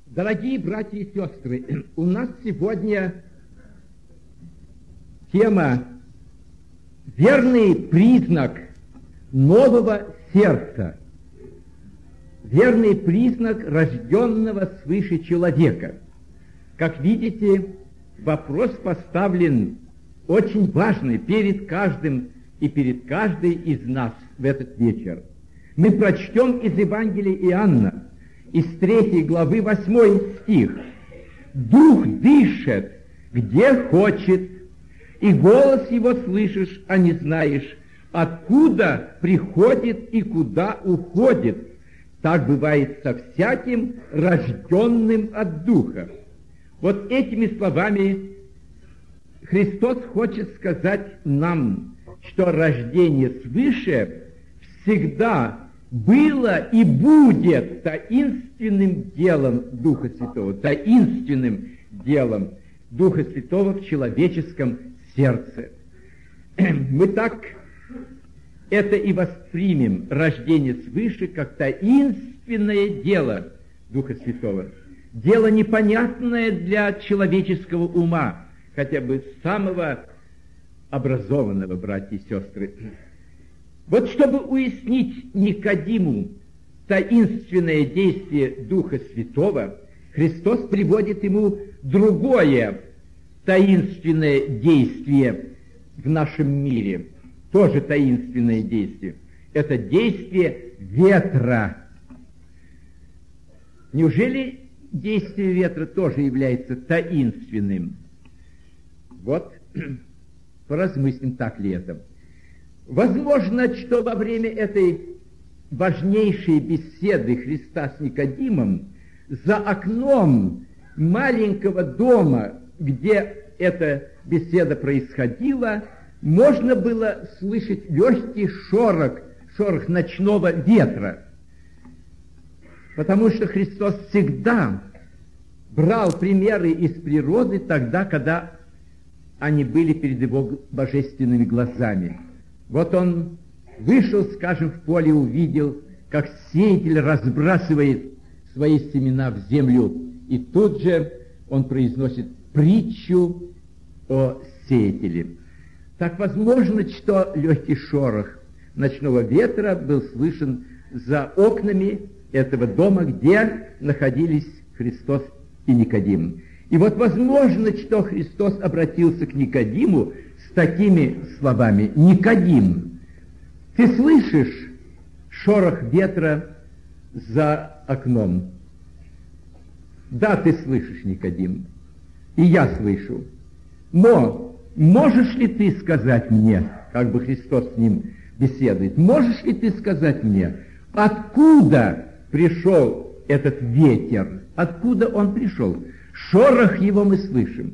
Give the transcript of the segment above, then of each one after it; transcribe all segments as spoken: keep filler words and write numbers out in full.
Дорогие братья и сестры, у нас сегодня тема «Верный признак нового сердца», верный признак рожденного свыше человека. Как видите, вопрос поставлен очень важный перед каждым и перед каждой из нас в этот вечер. Мы прочтем из Евангелия Иоанна, из третьей главы, восьмой стих. «Дух дышит, где хочет, и голос его слышишь, а не знаешь, откуда приходит и куда уходит. Так бывает со всяким, рожденным от Духа». Вот этими словами Христос хочет сказать нам, что рождение свыше всегда было и будет таинственным делом Духа Святого, таинственным делом Духа Святого в человеческом сердце. Мы так это и воспримем, рождение свыше, как таинственное дело Духа Святого. Дело непонятное для человеческого ума, хотя бы самого образованного, братья и сестры. Вот чтобы уяснить Никодиму таинственное действие Духа Святого, Христос приводит ему другое таинственное действие в нашем мире, тоже таинственное действие. Это действие ветра. Неужели действие ветра тоже является таинственным? Вот, поразмыслим, так ли это. Возможно, что во время этой важнейшей беседы Христа с Никодимом за окном маленького дома, где эта беседа происходила, можно было слышать легкий шорох, шорох ночного ветра. Потому что Христос всегда брал примеры из природы тогда, когда они были перед его божественными глазами. Вот он вышел, скажем, в поле, увидел, как сеятель разбрасывает свои семена в землю, и тут же он произносит притчу о сеятеле. Так возможно, что легкий шорох ночного ветра был слышен за окнами этого дома, где находились Христос и Никодим. И вот возможно, что Христос обратился к Никодиму с такими словами: «Никодим, ты слышишь шорох ветра за окном?» «Да, ты слышишь, Никодим, и я слышу. Но можешь ли ты сказать мне, как бы Христос с ним беседует, можешь ли ты сказать мне, откуда пришел этот ветер? Откуда он пришел? Шорох его мы слышим.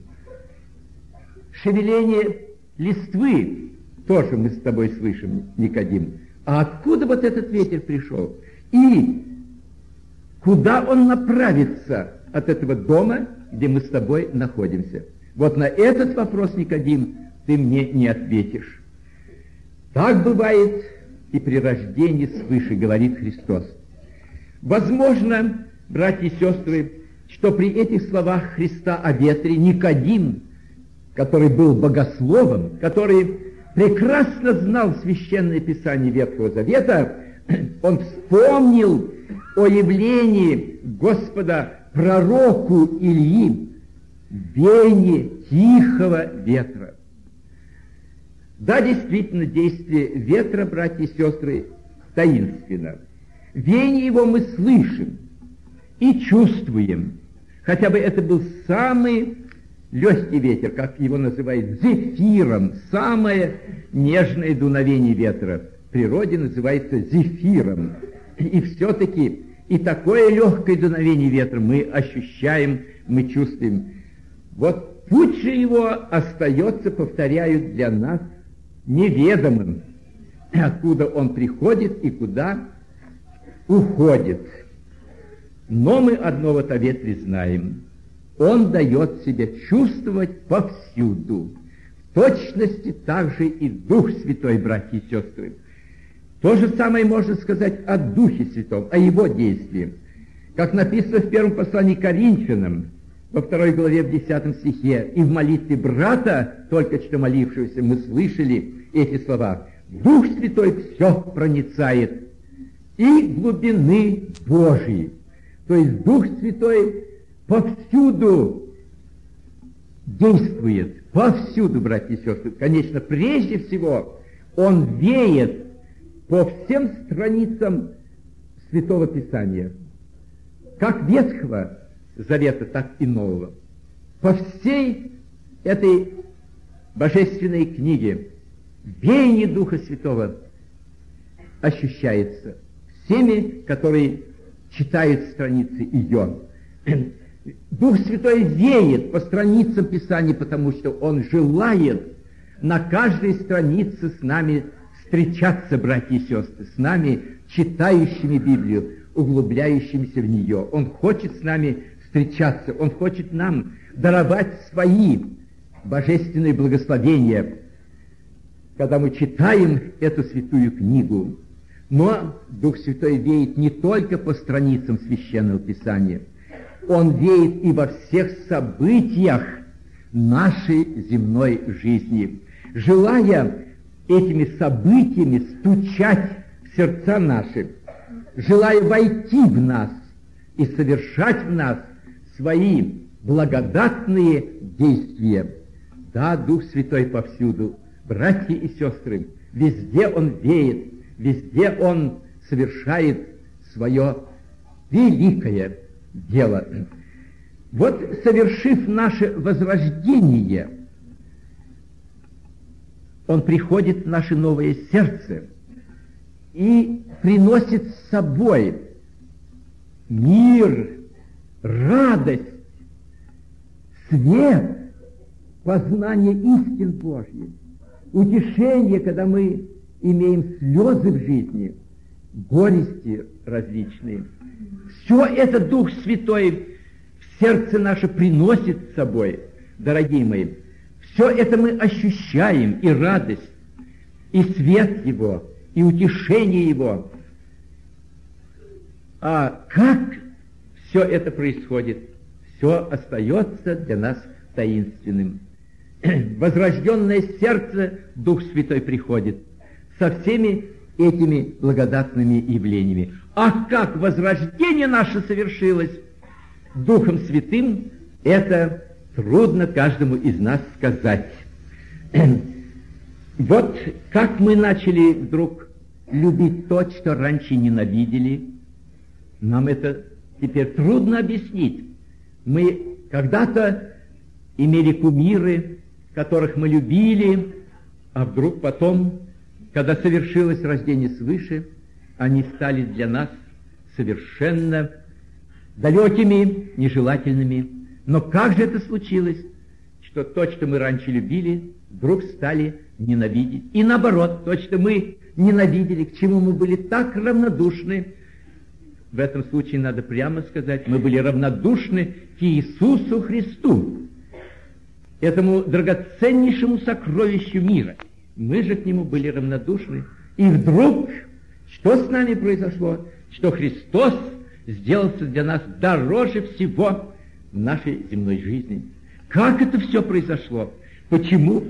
Шевеление листвы тоже мы с тобой слышим, Никодим. А откуда вот этот ветер пришел? И куда он направится от этого дома, где мы с тобой находимся? Вот на этот вопрос, Никодим, ты мне не ответишь. Так бывает и при рождении свыше, говорит Христос. Возможно, братья и сестры, что при этих словах Христа о ветре Никодим, который был богословом, который прекрасно знал Священное Писание Ветхого Завета, он вспомнил о явлении Господа пророку Ильи в веянии тихого ветра. Да, действительно, действие ветра, братья и сестры, таинственно. Веяние его мы слышим и чувствуем. Хотя бы это был самый легкий ветер, как его называют зефиром, самое нежное дуновение ветра в природе называется зефиром. И все-таки и такое легкое дуновение ветра мы ощущаем, мы чувствуем. Вот путь же его остается, повторяю, для нас неведомым, откуда он приходит и куда уходит. Но мы одно вот о ветре знаем. Он дает себя чувствовать повсюду. В точности также и Дух Святой, братья и сестры. То же самое можно сказать о Духе Святом, о Его действии. Как написано в первом послании к Коринфянам, во второй главе, в десятом стихе, «И в молитве брата, только что молившегося, мы слышали эти слова: Дух Святой все проницает, и глубины Божьи». То есть Дух Святой повсюду действует, повсюду, братья и сестры. Конечно, прежде всего, Он веет по всем страницам Святого Писания, как Ветхого Завета, так и Нового. По всей этой божественной книге веяние Духа Святого ощущается всеми, которые читают страницы ее. Дух Святой веет по страницам Писания, потому что Он желает на каждой странице с нами встречаться, братья и сестры, с нами, читающими Библию, углубляющимися в нее. Он хочет с нами встречаться, Он хочет нам даровать свои божественные благословения, когда мы читаем эту святую книгу. Но Дух Святой веет не только по страницам Священного Писания, Он веет и во всех событиях нашей земной жизни, желая этими событиями стучать в сердца наши, желая войти в нас и совершать в нас свои благодатные действия. Да, Дух Святой повсюду, братья и сестры, везде Он веет, везде Он совершает свое великое дело. Вот, совершив наше возрождение, Он приходит в наше новое сердце и приносит с собой мир, радость, свет, познание истин Божьих, утешение, когда мы имеем слезы в жизни, горести различные. Все это Дух Святой в сердце наше приносит с собой, дорогие мои. Все это мы ощущаем, и радость, и свет Его, и утешение Его. А как все это происходит? Все остается для нас таинственным. Возрожденное сердце Дух Святой приходит со всеми этими благодатными явлениями. А как возрождение наше совершилось Духом Святым, это трудно каждому из нас сказать. Вот как мы начали вдруг любить то, что раньше ненавидели, нам это теперь трудно объяснить. Мы когда-то имели кумиры, которых мы любили, а вдруг потом, когда совершилось рождение свыше, они стали для нас совершенно далекими, нежелательными. Но как же это случилось, что то, что мы раньше любили, вдруг стали ненавидеть? И наоборот, то, что мы ненавидели, к чему мы были так равнодушны, в этом случае надо прямо сказать, мы были равнодушны к Иисусу Христу, этому драгоценнейшему сокровищу мира. Мы же к Нему были равнодушны. И вдруг, что с нами произошло? Что Христос сделался для нас дороже всего в нашей земной жизни. Как это все произошло? Почему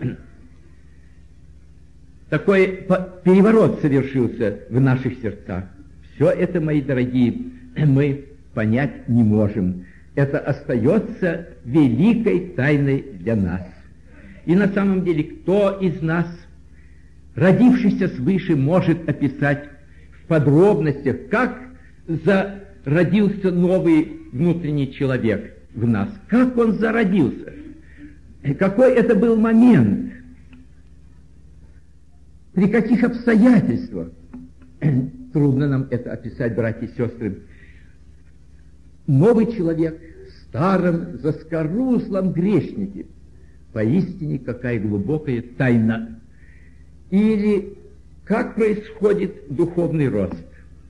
такой переворот совершился в наших сердцах? Все это, мои дорогие, мы понять не можем. Это остается великой тайной для нас. И на самом деле, кто из нас, родившийся свыше, может описать в подробностях, как зародился новый внутренний человек в нас? Как он зародился? Какой это был момент? При каких обстоятельствах? Трудно нам это описать, братья и сестры. Новый человек в старом заскорузлом грешнике. Поистине, какая глубокая тайна. Или как происходит духовный рост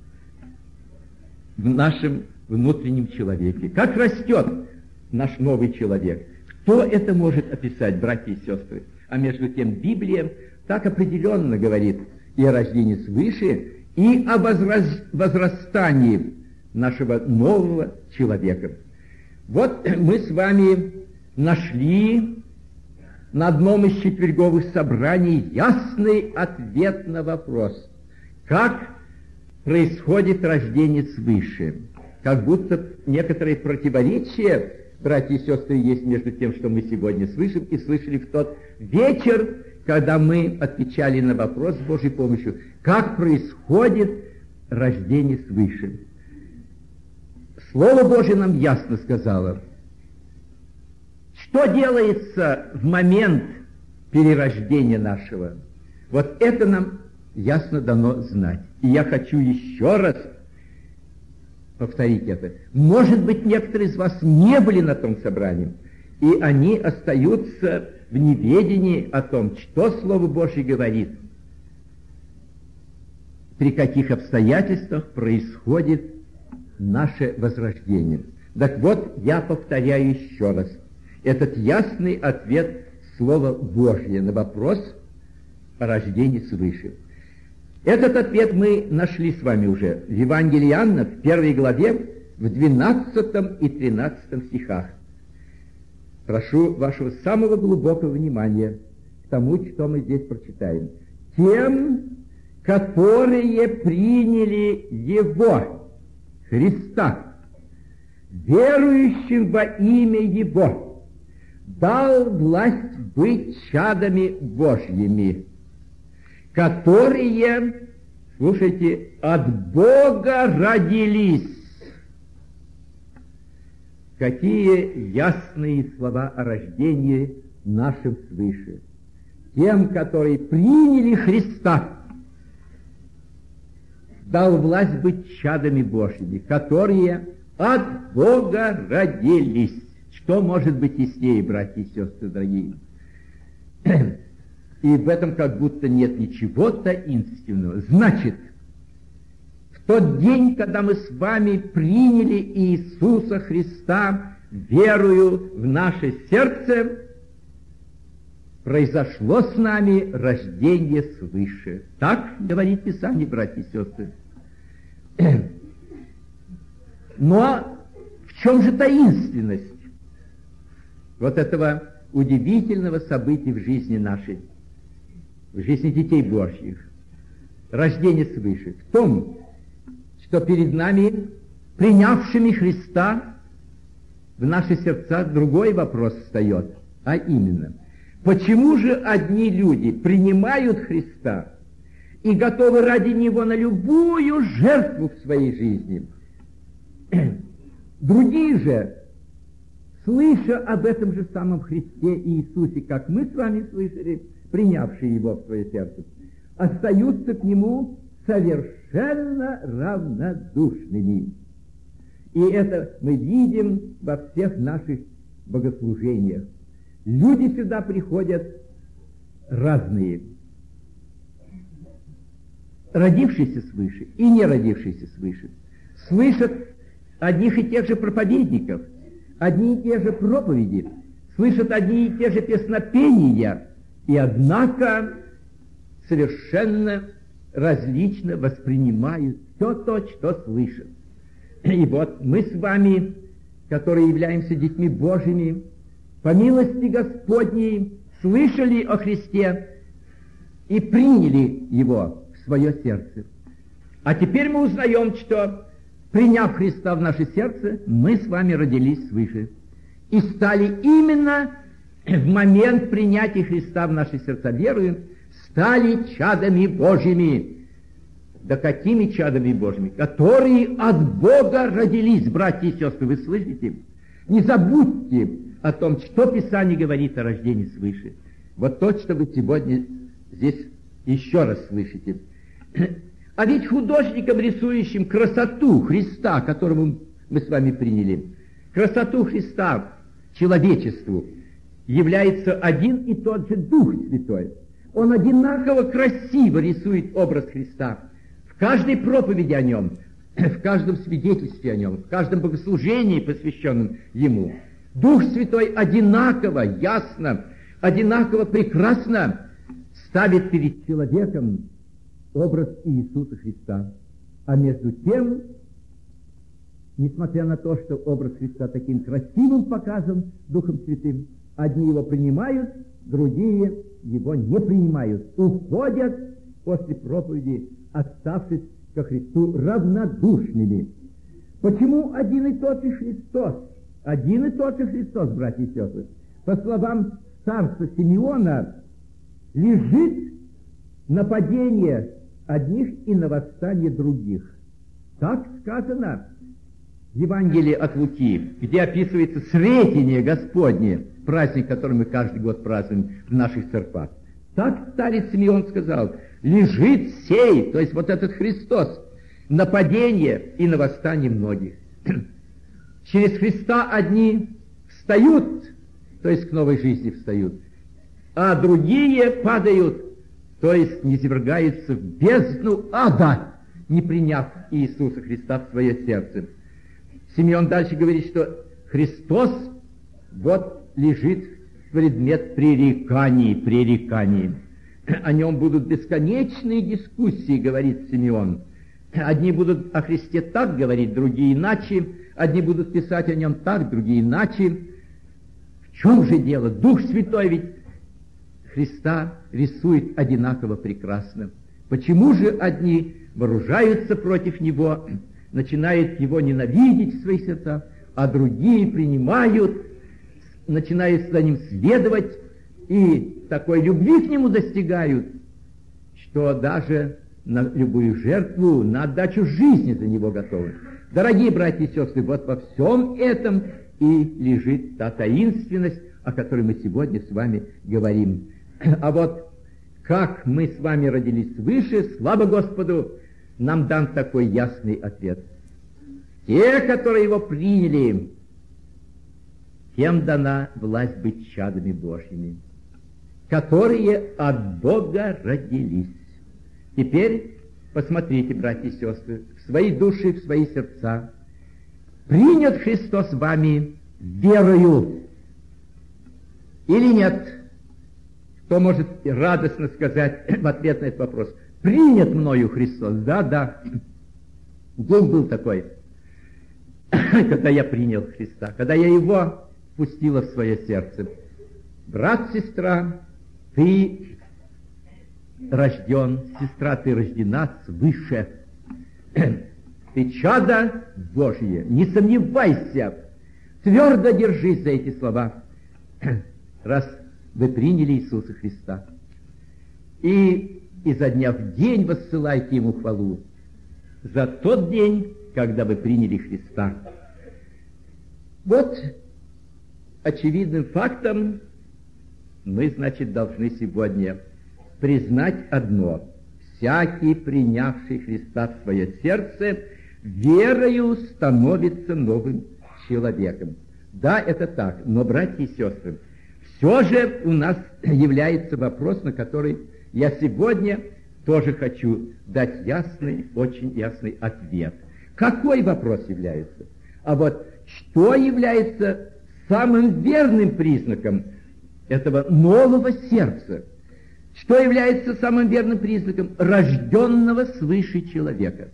в нашем внутреннем человеке? Как растет наш новый человек? Кто это может описать, братья и сестры? А между тем Библия так определенно говорит и о рождении свыше, и о возрастании нашего нового человека. Вот мы с вами нашли на одном из четверговых собраний ясный ответ на вопрос, как происходит рождение свыше. Как будто некоторые противоречия, братья и сестры, есть между тем, что мы сегодня слышим и слышали в тот вечер, когда мы отвечали на вопрос с Божьей помощью, как происходит рождение свыше. Слово Божье нам ясно сказало, что делается в момент перерождения нашего. Вот это нам ясно дано знать. И я хочу еще раз повторить это. Может быть, некоторые из вас не были на том собрании, и они остаются в неведении о том, что Слово Божье говорит, при каких обстоятельствах происходит наше возрождение. Так вот, я повторяю еще раз этот ясный ответ Слова Божьего на вопрос о рождении свыше. Этот ответ мы нашли с вами уже в Евангелии Иоанна, в первой главе, в двенадцатом и тринадцатом стихах. Прошу вашего самого глубокого внимания к тому, что мы здесь прочитаем. «Тем, которые приняли Его, Христа, верующим во имя Его, дал власть быть чадами Божьими, которые, слушайте, от Бога родились». Какие ясные слова о рождении нашем свыше. Тем, которые приняли Христа, дал власть быть чадами Божьими, которые от Бога родились. Что может быть яснее, братья и сестры дорогие? И в этом как будто нет ничего таинственного. Значит, в тот день, когда мы с вами приняли Иисуса Христа, верую в наше сердце, произошло с нами рождение свыше. Так говорит Писание, братья и сестры. Но в чем же таинственность вот этого удивительного события в жизни нашей, в жизни детей Божьих, рождение свыше? В том, что перед нами, принявшими Христа, в наши сердца другой вопрос встает, а именно, почему же одни люди принимают Христа и готовы ради Него на любую жертву в своей жизни? Другие же, слыша об этом же самом Христе и Иисусе, как мы с вами слышали, принявшие Его в свое сердце, остаются к Нему совершенно равнодушными. И это мы видим во всех наших богослужениях. Люди сюда приходят разные. Родившиеся свыше и не родившиеся свыше. Слышат одних и тех же проповедников, одни и те же проповеди, слышат одни и те же песнопения, и однако совершенно различно воспринимают все то, что слышат. И вот мы с вами, которые являемся детьми Божьими, по милости Господней слышали о Христе и приняли Его в свое сердце. А теперь мы узнаем, что, приняв Христа в наше сердце, мы с вами родились свыше и стали именно в момент принятия Христа в наши сердца верою, стали чадами Божьими. Да какими чадами Божьими? Которые от Бога родились, братья и сестры, вы слышите? Не забудьте о том, что Писание говорит о рождении свыше. Вот то, что вы сегодня здесь еще раз слышите. А ведь художником, рисующим красоту Христа, которого мы с вами приняли, красоту Христа человечеству, является один и тот же Дух Святой. Он одинаково красиво рисует образ Христа в каждой проповеди о Нем, в каждом свидетельстве о Нем, в каждом богослужении, посвященном Ему. Дух Святой одинаково, ясно, одинаково прекрасно ставит перед человеком образ Иисуса Христа. А между тем, несмотря на то, что образ Христа таким красивым показан Духом Святым, одни его принимают, другие его не принимают, уходят после проповеди, оставшись ко Христу равнодушными. Почему один и тот же Христос? Один и тот же Христос, братья и сестры, по словам старца Симеона, лежит на падение одних и на восстание других. Так сказано в Евангелии от Луки, где описывается Сретение Господне, праздник, который мы каждый год празднуем в наших церквах. Так старец Симеон сказал: лежит сей, то есть вот этот Христос, на падение и на восстание многих. Через Христа одни встают, то есть к новой жизни встают, а другие падают, то есть низвергаются в бездну ада, не приняв Иисуса Христа в свое сердце. Симеон дальше говорит, что Христос вот лежит предмет пререканий, пререканий. О нем будут бесконечные дискуссии, говорит Симеон. Одни будут о Христе так говорить, другие иначе. Одни будут писать о нем так, другие иначе. В чем же дело? Дух Святой ведь Христа рисует одинаково прекрасно. Почему же одни вооружаются против Него, начинают Его ненавидеть в своих сердцах, а другие принимают, начинают за Ним следовать и такой любви к Нему достигают, что даже на любую жертву, на отдачу жизни за Него готовы. Дорогие братья и сестры, вот во всем этом и лежит та таинственность, о которой мы сегодня с вами говорим. А вот как мы с вами родились свыше, слава Господу, нам дан такой ясный ответ. Те, которые Его приняли, тем дана власть быть чадами Божьими, которые от Бога родились. Теперь посмотрите, братья и сестры, в свои души, в свои сердца. Принят Христос вами верою или нет? Кто может радостно сказать в ответ на этот вопрос? Принят мною Христос. Да, да. День был такой, когда я принял Христа, когда я Его впустила в свое сердце. Брат, сестра, ты рожден, сестра, ты рождена свыше. Ты чадо Божье, не сомневайся, твердо держись за эти слова, раз вы приняли Иисуса Христа. И изо дня в день воссылайте Ему хвалу за тот день, когда вы приняли Христа. Вот очевидным фактом мы, значит, должны сегодня признать одно: всякий, принявший Христа в свое сердце, верою становится новым человеком. Да, это так, но, братья и сестры, все же у нас является вопрос, на который я сегодня тоже хочу дать ясный, очень ясный ответ. Какой вопрос является? А вот что является самым верным признаком этого нового сердца? Что является самым верным признаком рожденного свыше человека?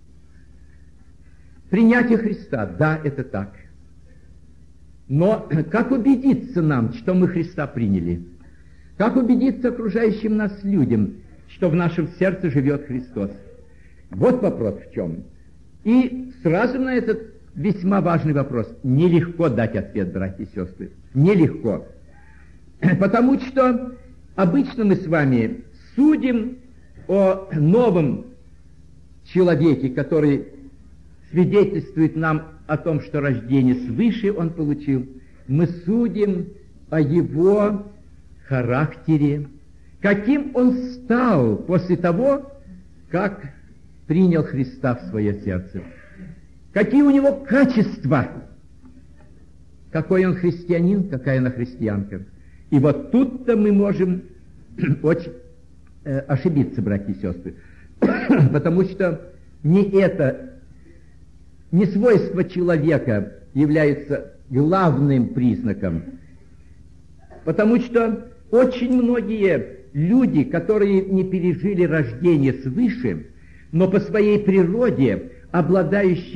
Принятие Христа, да, это так. Но как убедиться нам, что мы Христа приняли? Как убедиться окружающим нас людям, что в нашем сердце живет Христос? Вот вопрос в чем. И сразу на этот весьма важный вопрос нелегко дать ответ, братья и сестры. Нелегко. Потому что обычно мы с вами судим о новом человеке, который свидетельствует нам о том, что рождение свыше он получил. Мы судим о его характере, каким он стал после того, как принял Христа в свое сердце. Какие у него качества, какой он христианин, какая она христианка. И вот тут-то мы можем очень э, ошибиться, братья и сестры, потому что не это, не свойство человека является главным признаком, потому что очень многие люди, которые не пережили рождение свыше, но по своей природе обладающие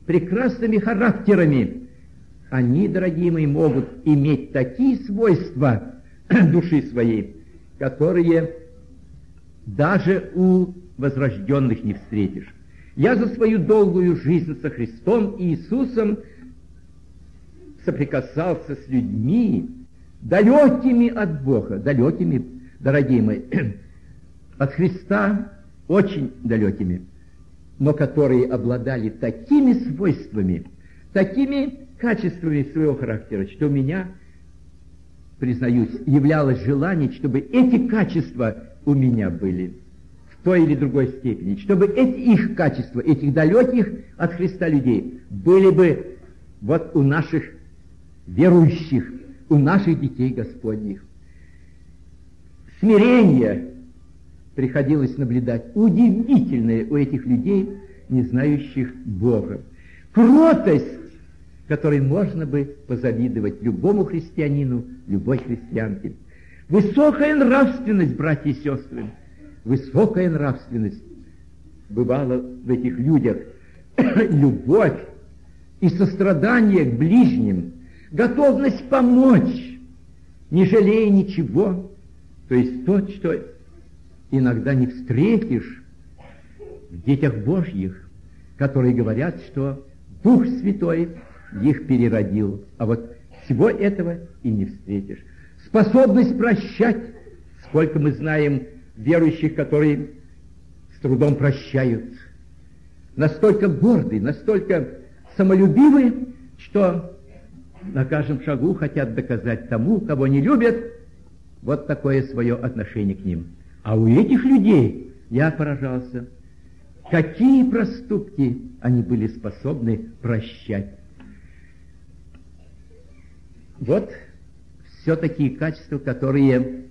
прекрасными характерами, они, дорогие мои, могут иметь такие свойства души своей, которые даже у возрожденных не встретишь. Я за свою долгую жизнь со Христом и Иисусом соприкасался с людьми, далекими от Бога, далекими, дорогие мои, от Христа очень далекими, но которые обладали такими свойствами, такими качествами своего характера, что у меня, признаюсь, являлось желание, чтобы эти качества у меня были в той или другой степени, чтобы эти их качества, этих далеких от Христа людей, были бы вот у наших верующих, у наших детей Господних. Смирение приходилось наблюдать удивительное у этих людей, не знающих Бога. Кротость, которой можно бы позавидовать любому христианину, любой христианке. Высокая нравственность, братья и сестры, высокая нравственность бывала в этих людях. Любовь и сострадание к ближним, готовность помочь, не жалея ничего, то есть то, что иногда не встретишь в детях Божьих, которые говорят, что Дух Святой их переродил, а вот всего этого и не встретишь. Способность прощать, сколько мы знаем верующих, которые с трудом прощают, настолько гордые, настолько самолюбивые, что на каждом шагу хотят доказать тому, кого не любят, вот такое свое отношение к ним. А у этих людей я поражался, какие проступки они были способны прощать. Вот все такие качества, которые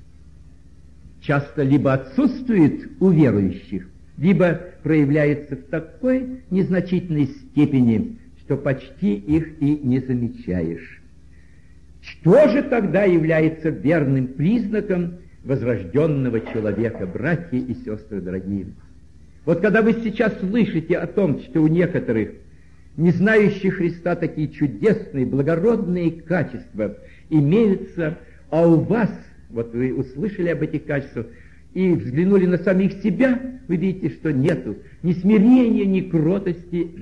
часто либо отсутствуют у верующих, либо проявляются в такой незначительной степени, что почти их и не замечаешь. Что же тогда является верным признаком возрожденного человека, братья и сестры дорогие? Вот когда вы сейчас слышите о том, что у некоторых, не знающих Христа, такие чудесные, благородные качества имеются, а у вас, вот вы услышали об этих качествах и взглянули на самих себя, вы видите, что нету ни смирения, ни кротости,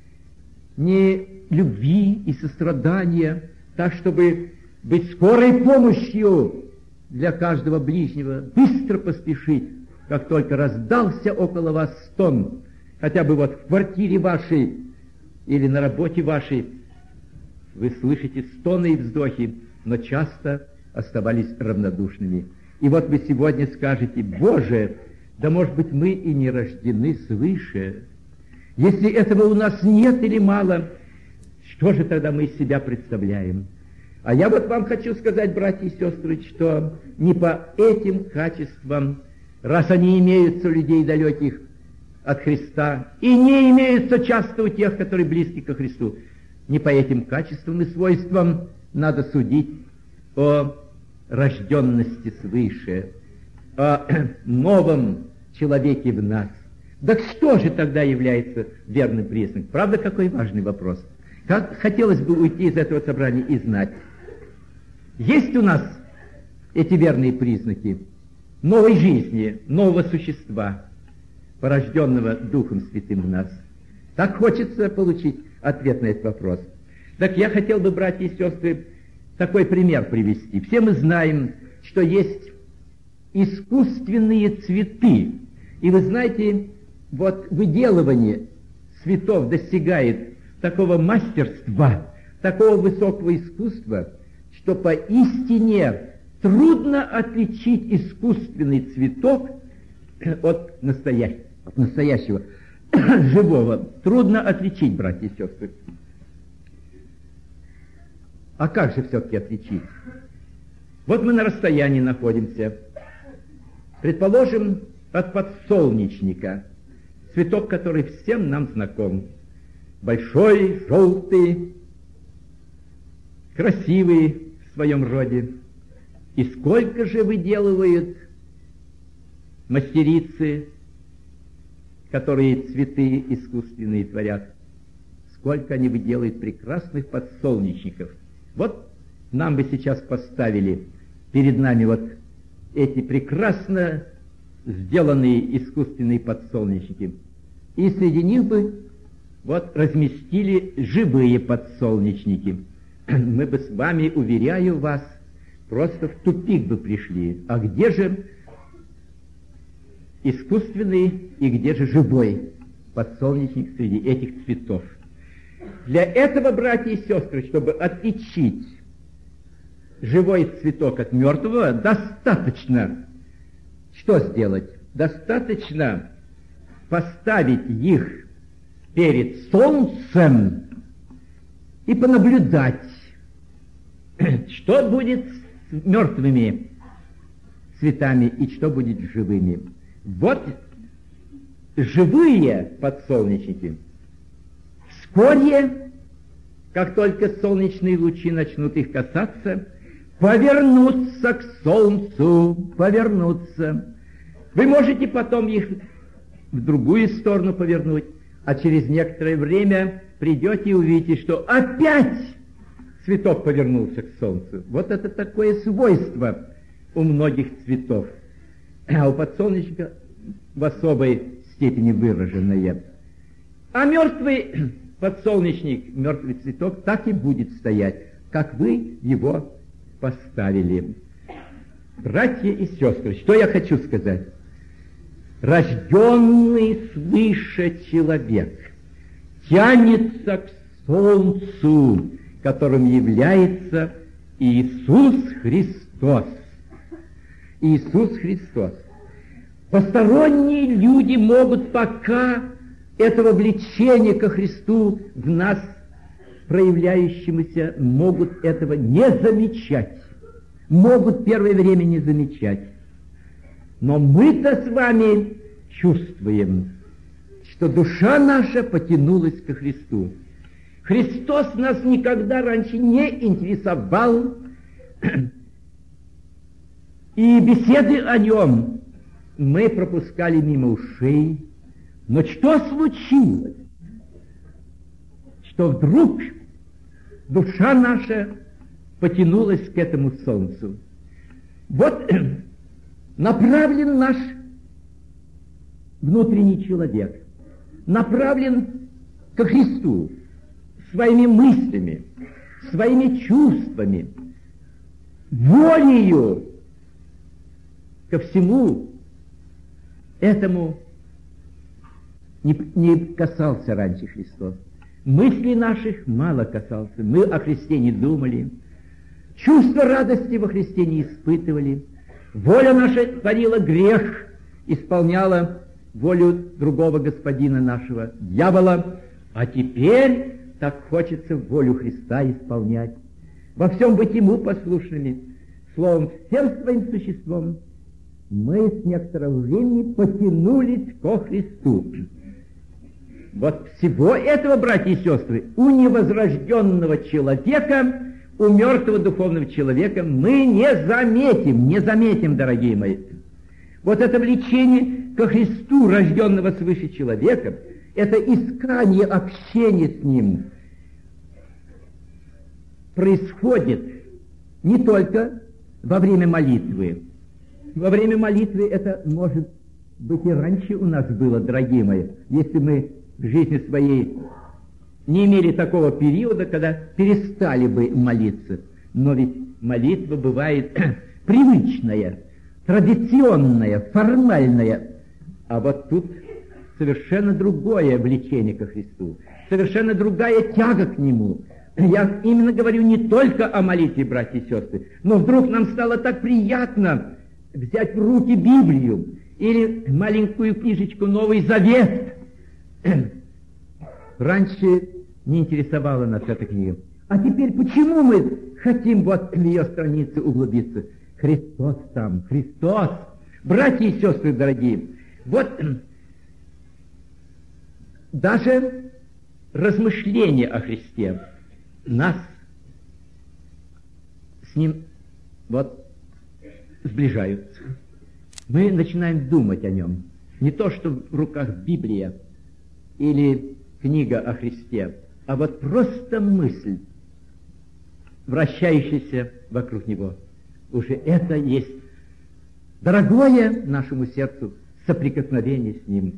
ни любви и сострадания, так, чтобы быть скорой помощью для каждого ближнего, быстро поспешить, как только раздался около вас стон, хотя бы вот в квартире вашей или на работе вашей, вы слышите стоны и вздохи, но часто оставались равнодушными. И вот вы сегодня скажете: Боже, да может быть мы и не рождены свыше. Если этого у нас нет или мало, что же тогда мы из себя представляем? А я вот вам хочу сказать, братья и сестры, что не по этим качествам, раз они имеются у людей далеких от Христа, и не имеются часто у тех, которые близки ко Христу, не по этим качествам и свойствам надо судить о рожденности свыше, о новом человеке в нас. Так что же тогда является верным признаком? Правда, какой важный вопрос? Как хотелось бы уйти из этого собрания и знать, есть у нас эти верные признаки новой жизни, нового существа, порожденного Духом Святым в нас? Так хочется получить ответ на этот вопрос. Так я хотел бы, братья и сестры, такой пример привести. Все мы знаем, что есть искусственные цветы. И вы знаете, вот выделывание цветов достигает такого мастерства, такого высокого искусства, что поистине трудно отличить искусственный цветок от настоящего, от настоящего живого. Трудно отличить, братья и сестры. А как же все-таки отличить? Вот мы на расстоянии находимся. Предположим, от подсолнечника, цветок, который всем нам знаком. Большой, желтый, красивый в своем роде. И сколько же выделывают мастерицы, которые цветы искусственные творят? сколько они делают прекрасных подсолнечников. Вот нам бы сейчас поставили перед нами вот эти прекрасно сделанные искусственные подсолнечники. И среди них бы вот разместили живые подсолнечники. Мы бы с вами, уверяю вас, просто в тупик бы пришли. А где же искусственный и где же живой подсолнечник среди этих цветов? Для этого, братья и сестры, чтобы отличить живой цветок от мертвого, достаточно что сделать? Достаточно поставить их перед солнцем и понаблюдать, что будет с мертвыми цветами и что будет с живыми. Вот живые подсолнечники вскоре, как только солнечные лучи начнут их касаться, повернутся к солнцу, повернутся. Вы можете потом их в другую сторону повернуть, а через некоторое время придете и увидите, что опять цветок повернулся к солнцу. Вот это такое свойство у многих цветов, а у подсолнечника в особой степени выраженное. А мертвый подсолнечник, мертвый цветок так и будет стоять, как вы его поставили. Братья и сестры, что я хочу сказать? Рожденный свыше человек тянется к солнцу, которым является Иисус Христос. Иисус Христос. Посторонние люди могут пока этого влечения ко Христу в нас проявляющемуся, могут этого не замечать, могут первое время не замечать. Но мы-то с вами чувствуем, что душа наша потянулась ко Христу. Христос нас никогда раньше не интересовал, и беседы о нем мы пропускали мимо ушей. Но что случилось? Что вдруг душа наша потянулась к этому солнцу. Вот направлен наш внутренний человек, направлен ко Христу своими мыслями, своими чувствами, волею ко всему этому не, не касался раньше Христос. Мысли наших мало касался. Мы о Христе не думали. Чувство радости во Христе не испытывали. Воля наша творила грех, исполняла волю другого господина нашего, дьявола. А теперь так хочется волю Христа исполнять. Во всем быть Ему послушными. Словом, всем своим существом мы с некоторого времени потянулись ко Христу. Вот всего этого, братья и сестры, у невозрожденного человека, у мертвого духовного человека мы не заметим, не заметим, дорогие мои. Вот это влечение ко Христу, рожденного свыше человека, это искание общения с Ним происходит не только во время молитвы. Во время молитвы это, может быть, и раньше у нас было, дорогие мои, если мы в жизни своей не имели такого периода, когда перестали бы молиться. Но ведь молитва бывает привычная, традиционная, формальная. А вот тут совершенно другое влечение ко Христу, совершенно другая тяга к Нему. Я именно говорю не только о молитве, братья и сестры, но вдруг нам стало так приятно взять в руки Библию или маленькую книжечку «Новый Завет». Раньше не интересовала нас эта книга. А теперь почему мы хотим вот в ее странице углубиться? Христос там, Христос. Братья и сестры дорогие, вот даже размышления о Христе нас с Ним вот сближаются. Мы начинаем думать о Нем. Не то, что в руках Библия или книга о Христе, а вот просто мысль, вращающаяся вокруг него. Уже это есть дорогое нашему сердцу соприкосновение с ним.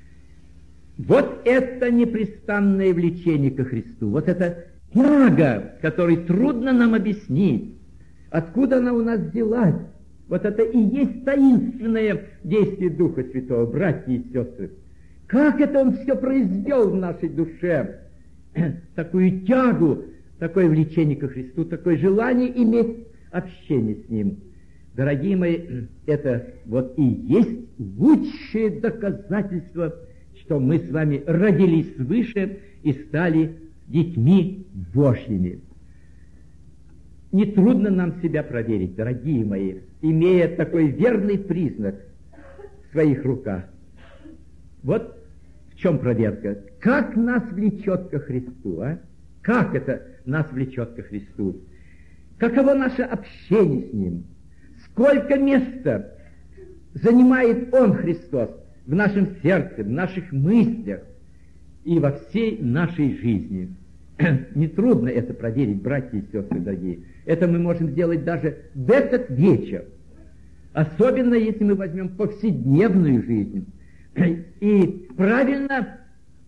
Вот это непрестанное влечение ко Христу, вот это тяга, которую трудно нам объяснить, откуда она у нас взялась. Вот это и есть таинственное действие Духа Святого, братья и сестры. Как это Он все произвел в нашей душе? Такую тягу, такое влечение ко Христу, такое желание иметь общение с Ним. Дорогие мои, это вот и есть лучшее доказательство, что мы с вами родились свыше и стали детьми Божьими. Нетрудно нам себя проверить, дорогие мои, имея такой верный признак в своих руках. Вот в чем проверка. Как нас влечет ко Христу, а? Как это нас влечет ко Христу? Каково наше общение с Ним? Сколько места занимает Он, Христос, в нашем сердце, в наших мыслях и во всей нашей жизни? Нетрудно это проверить, братья и сестры дорогие. Это мы можем сделать даже в этот вечер. Особенно, если мы возьмем повседневную жизнь. И правильно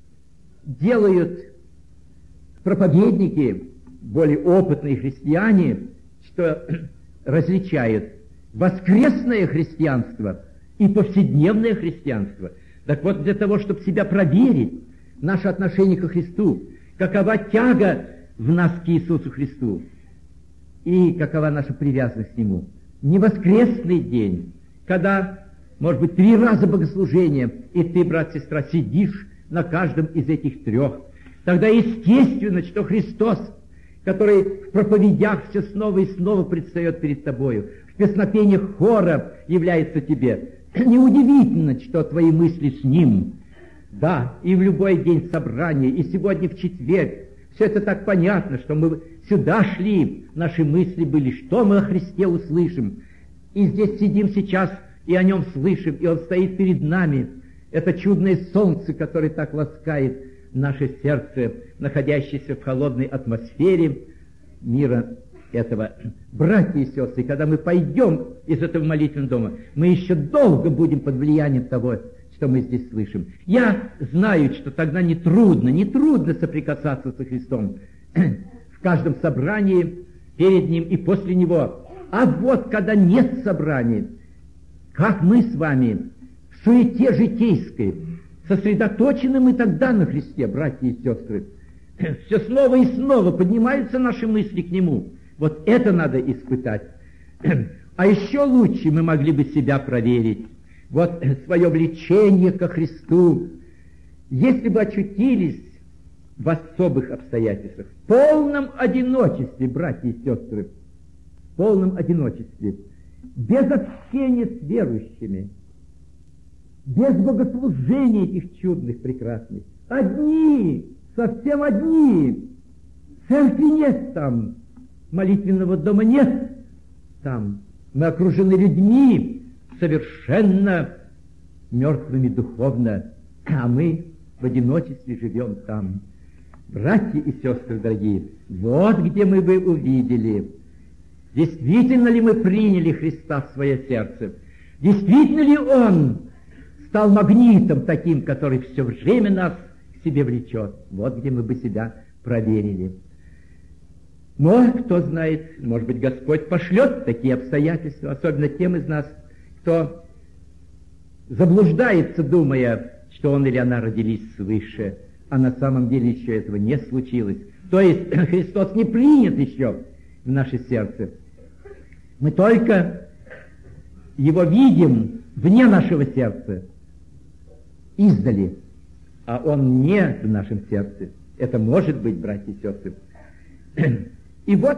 делают проповедники, более опытные христиане, что различают воскресное христианство и повседневное христианство. Так вот, для того, чтобы себя проверить, наше отношение ко Христу, какова тяга в нас к Иисусу Христу и какова наша привязанность к Нему. Не воскресный день, когда, может быть, три раза богослужение, и ты, брат, сестра, сидишь на каждом из этих трех. Тогда естественно, что Христос, который в проповедях все снова и снова предстает перед тобою, в песнопениях хора является тебе. Неудивительно, что твои мысли с Ним. Да, и в любой день собрания, и сегодня в четверг. Все это так понятно, что мы сюда шли, наши мысли были, что мы о Христе услышим. И здесь сидим сейчас, и о Нем слышим, и Он стоит перед нами. Это чудное солнце, которое так ласкает наше сердце, находящееся в холодной атмосфере мира этого. Братья и сестры, когда мы пойдем из этого молитвенного дома, мы еще долго будем под влиянием того, что мы здесь слышим. Я знаю, что тогда нетрудно, нетрудно соприкасаться со Христом в каждом собрании, перед Ним и после Него. А вот когда нет собраний, как мы с вами в суете житейской, сосредоточены мы тогда на Христе, братья и сестры. Все снова и снова поднимаются наши мысли к Нему. Вот это надо испытать. А еще лучше мы могли бы себя проверить. Вот свое влечение ко Христу, если бы очутились в особых обстоятельствах, в полном одиночестве, братья и сестры, в полном одиночестве, без общения с верующими, без богослужения этих чудных, прекрасных, одни, совсем одни, церкви нет там, молитвенного дома нет там, мы окружены людьми, совершенно мертвыми духовно, а мы в одиночестве живем там. Братья и сестры дорогие, вот где мы бы увидели, действительно ли мы приняли Христа в свое сердце, действительно ли Он стал магнитом таким, который все время нас к себе влечет. Вот где мы бы себя проверили. Но, кто знает, может быть, Господь пошлет такие обстоятельства, особенно тем из нас, кто заблуждается, думая, что он или она родились свыше, а на самом деле еще этого не случилось. То есть Христос не принят еще в наше сердце. Мы только Его видим вне нашего сердца, издали, а Он не в нашем сердце. Это может быть, братья и сестры. И вот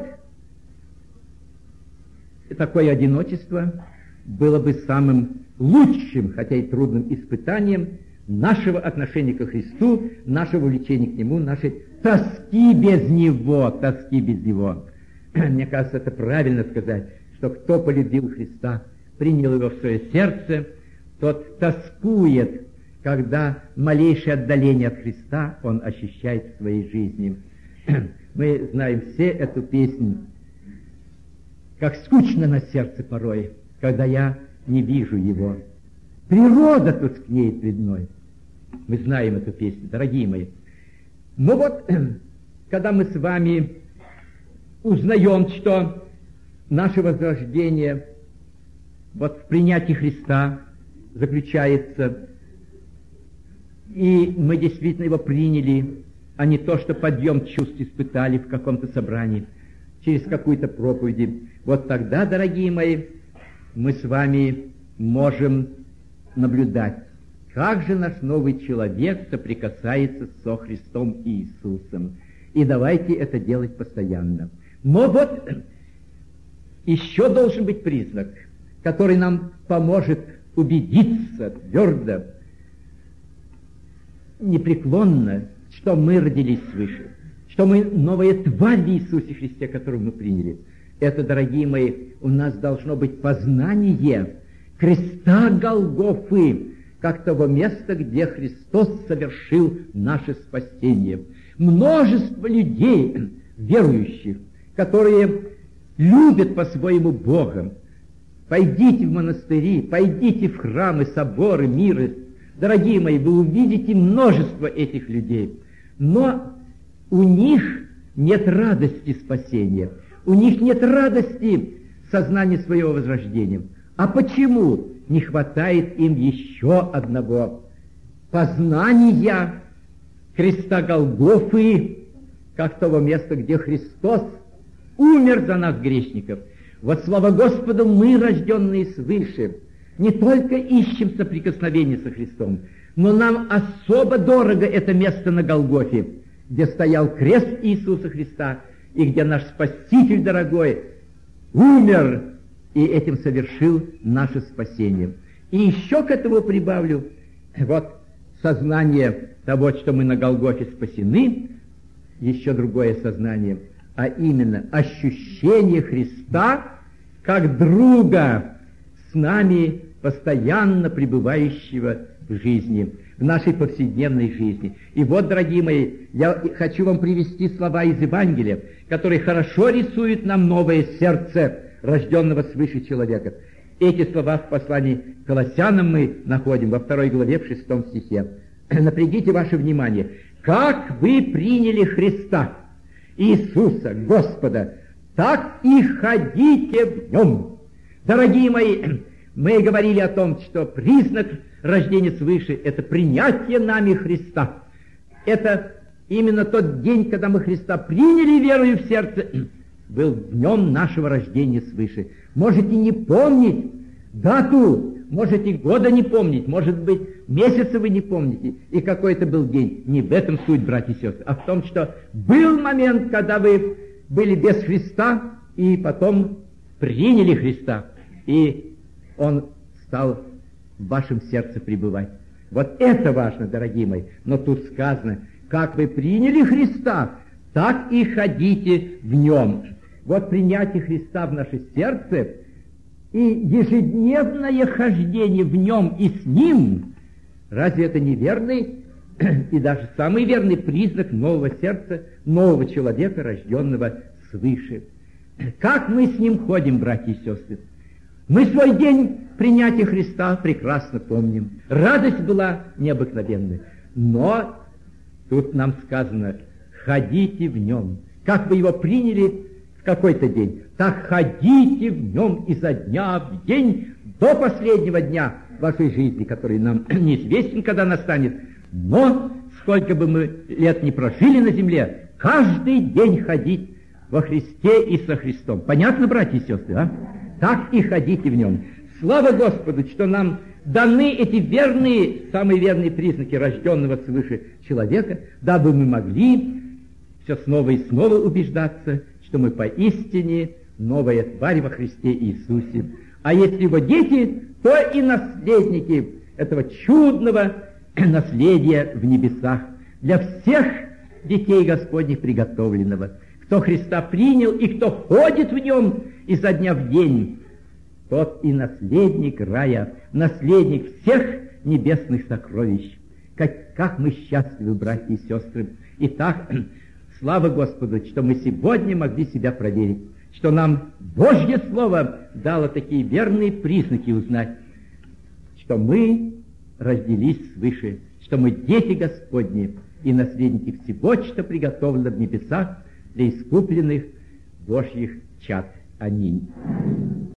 такое одиночество было бы самым лучшим, хотя и трудным испытанием нашего отношения ко Христу, нашего влечения к Нему, нашей тоски без Него, тоски без Него. Мне кажется, это правильно сказать, что кто полюбил Христа, принял Его в свое сердце, тот тоскует когда малейшее отдаление от Христа он ощущает в своей жизни. Мы знаем все эту песню. Как скучно на сердце порой, когда я не вижу его. Природа тускнеет пред мной. Мы знаем эту песню, дорогие мои. Но вот, когда мы с вами узнаем, что наше возрождение вот в принятии Христа заключается, и мы действительно его приняли, а не то, что подъем чувств испытали в каком-то собрании, через какую-то проповедь. Вот тогда, дорогие мои, мы с вами можем наблюдать, как же наш новый человек соприкасается со Христом Иисусом. И давайте это делать постоянно. Но вот еще должен быть признак, который нам поможет убедиться твердо, непреклонно, что мы родились свыше, что мы новая тварь в Иисусе Христе, которую мы приняли. Это, дорогие мои, у нас должно быть познание креста Голгофы, как того места, где Христос совершил наше спасение. Множество людей, верующих, которые любят по-своему Бога. Пойдите в монастыри, пойдите в храмы, соборы, миры. Дорогие мои, вы увидите множество этих людей. Но у них нет радости спасения. У них нет радости сознания своего возрождения. А почему? Не хватает им еще одного познания креста Голгофы, как того места, где Христос умер за нас, грешников. Вот, слава Господу, мы, рожденные свыше, не только ищем соприкосновение со Христом, но нам особо дорого это место на Голгофе, где стоял крест Иисуса Христа, и где наш Спаситель дорогой умер и этим совершил наше спасение. И еще к этому прибавлю, вот, сознание того, что мы на Голгофе спасены, еще другое сознание, а именно ощущение Христа как друга с нами, постоянно пребывающего в жизни, в нашей повседневной жизни. И вот, дорогие мои, я хочу вам привести слова из Евангелия, которые хорошо рисуют нам новое сердце рожденного свыше человека. Эти слова в послании к Колоссянам мы находим во второй главе, в шестом стихе. Напрягите ваше внимание. «Как вы приняли Христа, Иисуса, Господа, так и ходите в Нем». Дорогие мои, мы говорили о том, что признак рождения свыше – это принятие нами Христа. Это именно тот день, когда мы Христа приняли верою в сердце, был днем нашего рождения свыше. Можете не помнить дату, можете года не помнить, может быть, месяца вы не помните, и какой это был день. Не в этом суть, братья и сестры, а в том, что был момент, когда вы были без Христа, и потом приняли Христа, и Он стал в вашем сердце пребывать. Вот это важно, дорогие мои. Но тут сказано, как вы приняли Христа, так и ходите в Нем. Вот принятие Христа в наше сердце и ежедневное хождение в Нем и с Ним, разве это не верный и даже самый верный признак нового сердца, нового человека, рожденного свыше? Как мы с Ним ходим, братья и сестры? Мы свой день принятия Христа прекрасно помним. Радость была необыкновенная. Но тут нам сказано, ходите в Нем. Как вы Его приняли в какой-то день, так ходите в Нем изо дня в день до последнего дня вашей жизни, который нам неизвестен, когда настанет. Но сколько бы мы лет ни прожили на земле, каждый день ходить во Христе и со Христом. Понятно, братья и сестры, а? Так и ходите в Нем. Слава Господу, что нам даны эти верные, самые верные признаки рожденного свыше человека, дабы мы могли все снова и снова убеждаться, что мы поистине новая тварь во Христе Иисусе. А если Его дети, то и наследники этого чудного наследия в небесах, для всех детей Господних приготовленного. Кто Христа принял и кто ходит в Нем изо дня в день, тот и наследник рая, наследник всех небесных сокровищ. Как, как мы счастливы, братья и сестры. Итак, слава Господу, что мы сегодня могли себя проверить, что нам Божье Слово дало такие верные признаки узнать, что мы родились свыше, что мы дети Господни и наследники всего, что приготовлено в небесах для искупленных Божьих чад. Аминь.